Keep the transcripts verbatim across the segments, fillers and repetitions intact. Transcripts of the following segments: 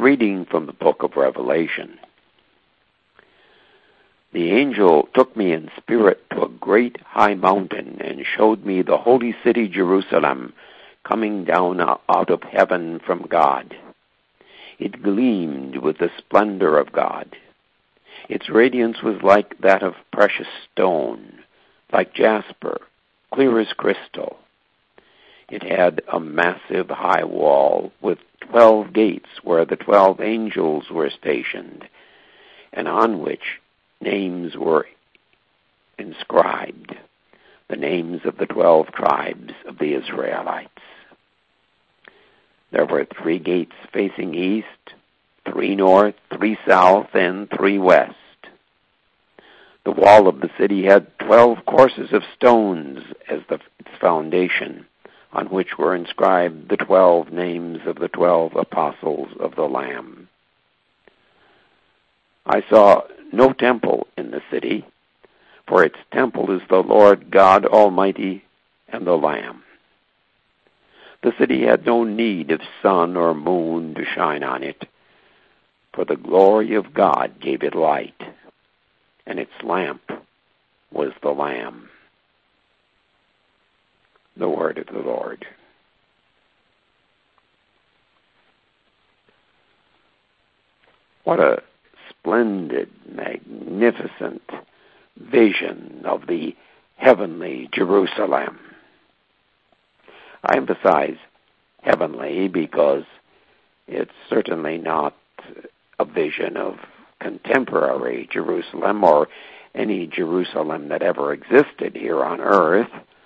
reading from the book of Revelation. The angel took me in spirit to a great high mountain and showed me the holy city Jerusalem coming down out of heaven from God. It gleamed with the splendor of God. Its radiance was like that of precious stone, like jasper, clear as crystal. It had a massive high wall with twelve gates where the twelve angels were stationed, and on which names were inscribed, the names of the twelve tribes of the Israelites. There were three gates facing east, three north, three south, and three west. The wall of the city had twelve courses of stones as the, its foundation, on which were inscribed the twelve names of the twelve apostles of the Lamb. I saw no temple in the city, for its temple is the Lord God Almighty and the Lamb. The city had no need of sun or moon to shine on it, for the glory of God gave it light, and its lamp was the Lamb. The word of the Lord. What a splendid, magnificent vision of the heavenly Jerusalem. I emphasize heavenly because it's certainly not a vision of contemporary Jerusalem or any Jerusalem that ever existed here on earth.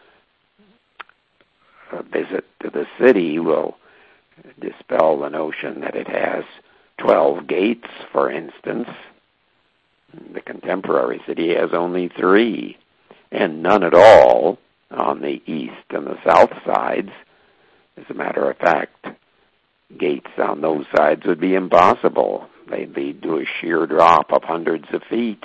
A visit to the city will dispel the notion that it has twelve gates, for instance. The contemporary city has only three, and none at all on the east and the south sides. As a matter of fact, gates on those sides would be impossible. They'd lead to a sheer drop of hundreds of feet.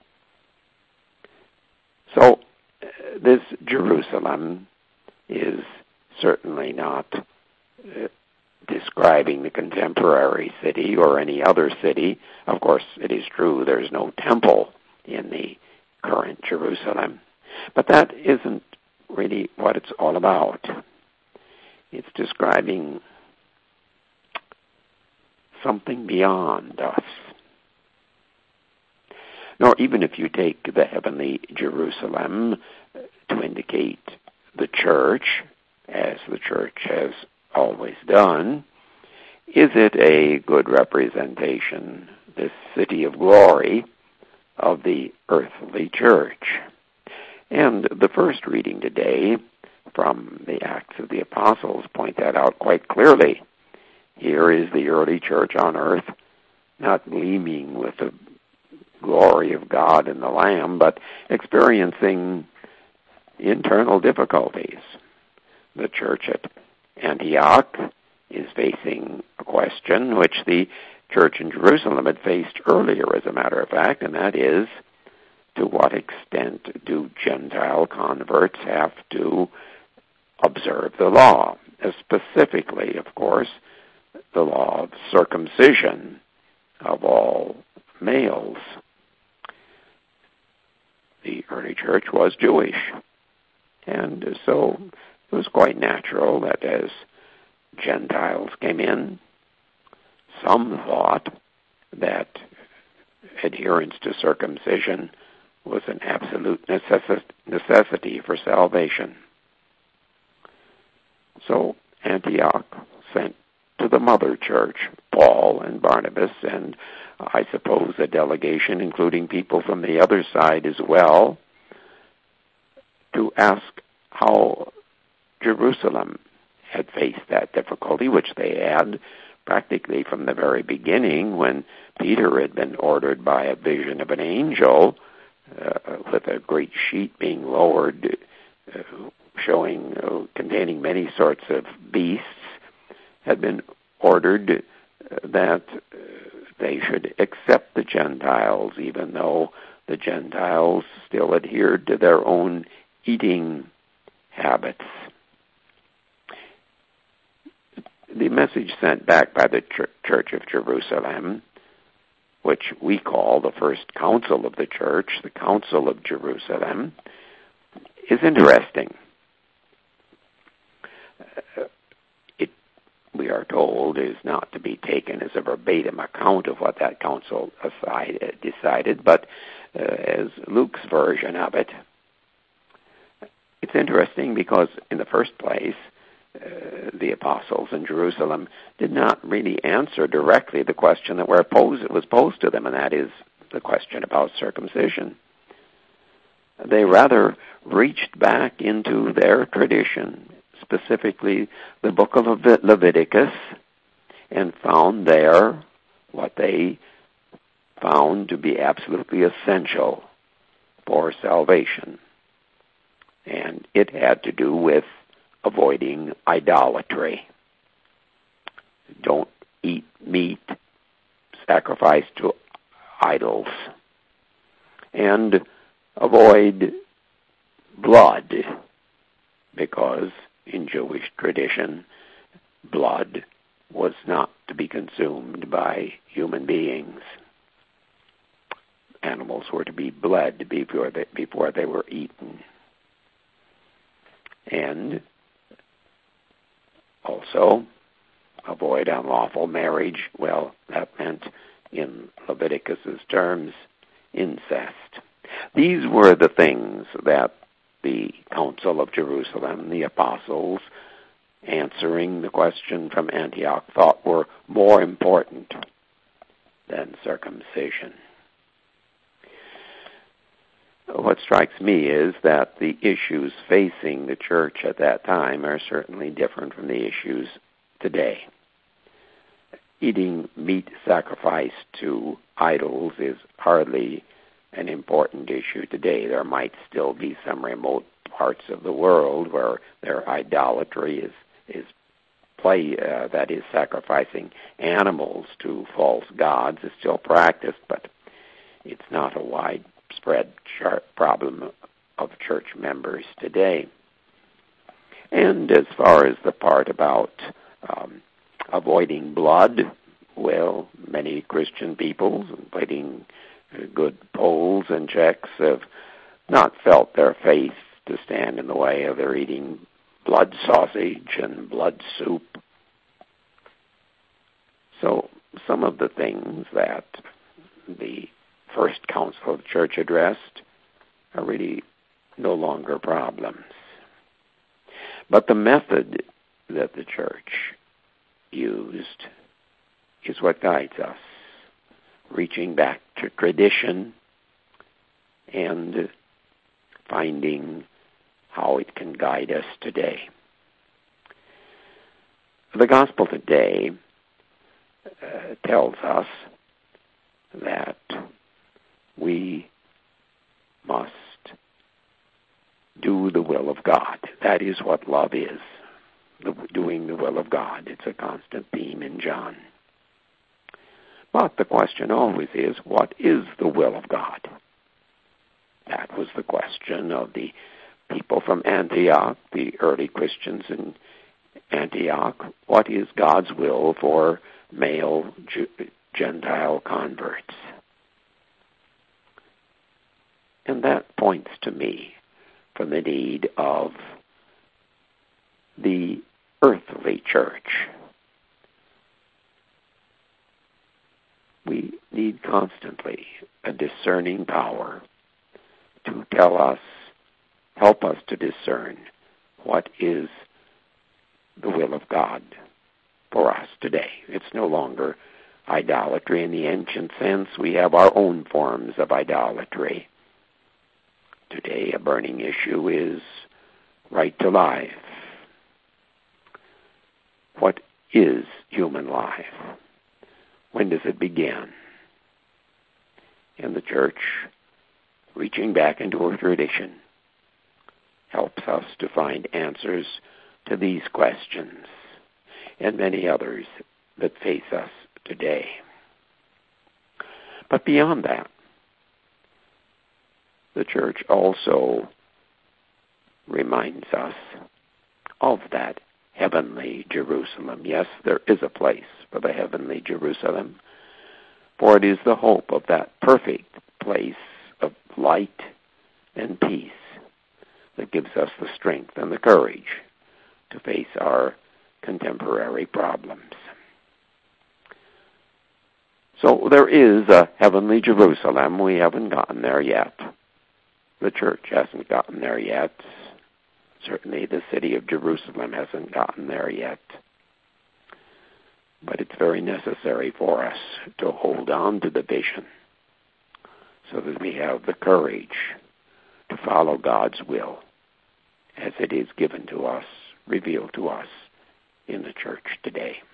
So this Jerusalem is certainly not uh, describing the contemporary city or any other city. Of course, it is true there's no temple in the current Jerusalem, but that isn't really what it's all about. It's describing something beyond us. Nor even if you take the heavenly Jerusalem to indicate the church, as the church has always done, is it a good representation, this city of glory, of the earthly church? And the first reading today from the Acts of the Apostles point that out quite clearly. Here is the early church on earth, not gleaming with the glory of God and the Lamb, but experiencing internal difficulties. The church at Antioch is facing a question which the church in Jerusalem had faced earlier, as a matter of fact, and that is, to what extent do Gentile converts have to observe the law? Specifically, of course, the law of circumcision of all males. The early church was Jewish, and so it was quite natural that as Gentiles came in, some thought that adherence to circumcision was an absolute necess- necessity for salvation. So Antioch sent to the mother church Paul and Barnabas, and I suppose a delegation including people from the other side as well, to ask how Jerusalem had faced that difficulty, which they had practically from the very beginning, when Peter had been ordered by a vision of an angel uh, with a great sheet being lowered, uh, showing, uh, containing many sorts of beasts, had been ordered uh, that uh, they should accept the Gentiles, even though the Gentiles still adhered to their own eating habits. the message sent back by the Ch- Church of Jerusalem, which we call the First Council of the Church, the Council of Jerusalem, is interesting. Uh, it, we are told, is not to be taken as a verbatim account of what that council aside, uh, decided, but uh, as Luke's version of it. It's interesting because, in the first place, uh, the apostles in Jerusalem did not really answer directly the question that were posed, was posed to them, and that is the question about circumcision. They rather reached back into their tradition, specifically the book of Levit- Leviticus, and found there what they found to be absolutely essential for salvation. And it had to do with avoiding idolatry. Don't eat meat sacrificed to idols. And avoid blood, because in Jewish tradition, blood was not to be consumed by human beings. Animals were to be bled before they, before they were eaten. And also avoid unlawful marriage. Well, that meant, in Leviticus's terms, incest. These were the things that the Council of Jerusalem, the apostles, answering the question from Antioch, thought were more important than circumcision. What strikes me is that the issues facing the church at that time are certainly different from the issues today. Eating meat sacrificed to idols is hardly an important issue today. There might still be some remote parts of the world where their idolatry is is play uh, that is sacrificing animals to false gods is still practiced, but it's not a widespread problem of church members today. And as far as the part about um, avoiding blood, well, many Christian people, including good polls and checks, have not felt their faith to stand in the way of their eating blood sausage and blood soup. So some of the things that the First Council of the Church addressed are really no longer problems. But the method that the Church used is what guides us, reaching back to tradition and finding how it can guide us today. The gospel today uh, tells us that we must do the will of God. That is what love is, the, doing the will of God. It's a constant theme in John. But the question always is, what is the will of God? That was the question of the people from Antioch, the early Christians in Antioch. What is God's will for male Gentile converts? And that points to me from the need of the earthly church. We need constantly a discerning power to tell us, help us to discern what is the will of God for us today. It's no longer idolatry in the ancient sense. We have our own forms of idolatry. Today, a burning issue is right to life. What is human life? When does it begin? And the church, reaching back into her tradition, helps us to find answers to these questions and many others that face us today. But beyond that, the church also reminds us of that heavenly Jerusalem. Yes, there is a place for the heavenly Jerusalem, for it is the hope of that perfect place of light and peace that gives us the strength and the courage to face our contemporary problems. So there is a heavenly Jerusalem. We haven't gotten there yet. The church hasn't gotten there yet. Certainly the city of Jerusalem hasn't gotten there yet. But it's very necessary for us to hold on to the vision so that we have the courage to follow God's will as it is given to us, revealed to us in the church today.